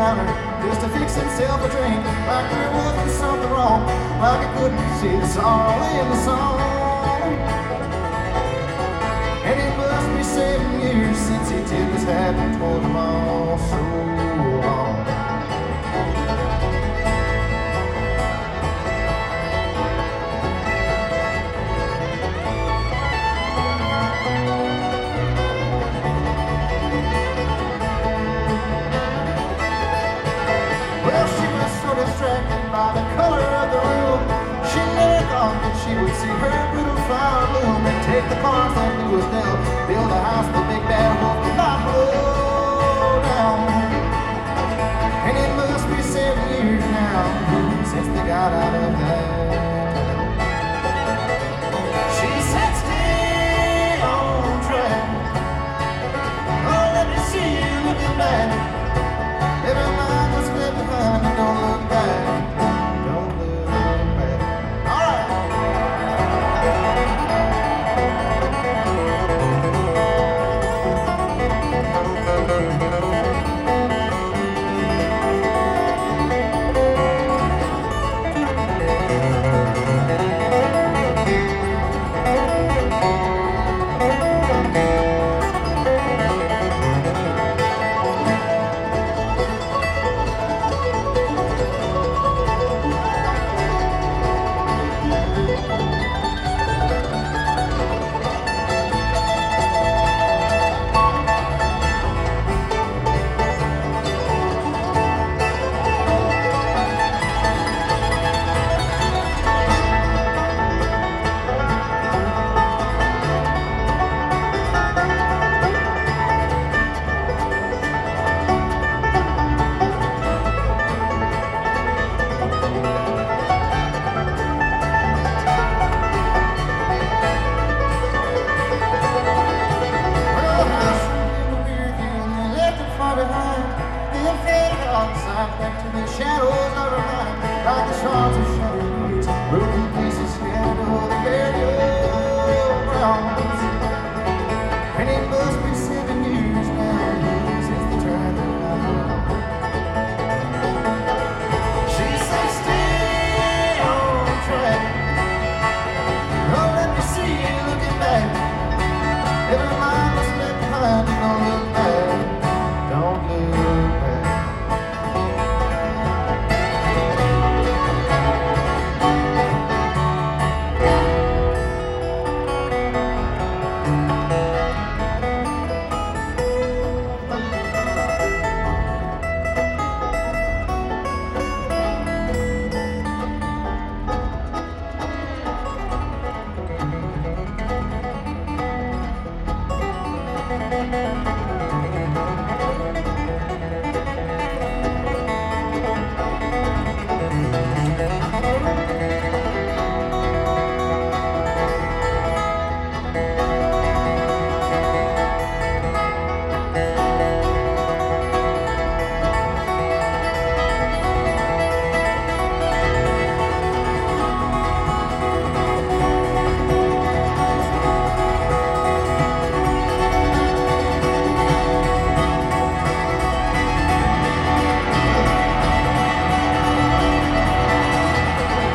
counter just to fix himself a drink, like there wasn't something wrong, like I couldn't see the sorrow in the song. And it must be 7 years since he tipped his hat and told them all so long. Well, she was so distracted by the color of the room, she never thought that she would see her little flower bloom and take the car.